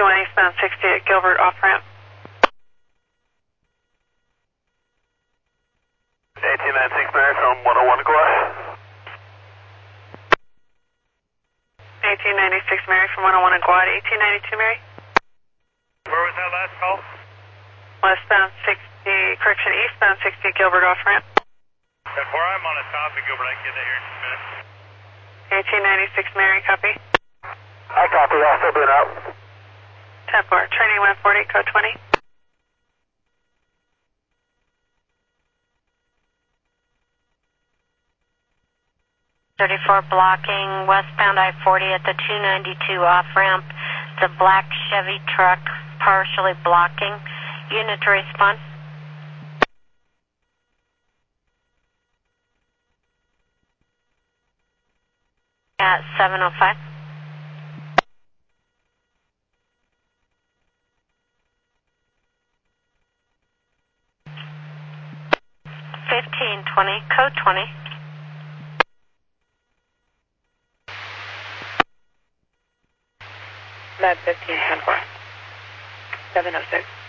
1 eastbound 60 at Gilbert off-ramp. 1896 Mary from 101 Quad. 1896 Mary from 101 and Quad. 1892 Mary. Where was that last call? Westbound 60, correction, eastbound 60 at Gilbert off-ramp. Before I'm on the top of Gilbert, I can get that here in 2 minutes. 1896 Mary, copy. I copy, I'll still be out. 10-4, training 140, code 20. Blocking westbound I-40 at the 292 off-ramp. The black Chevy truck partially blocking. Unit to respond. At 7:05. 1520, code 20. Med 15, 10-4. 706.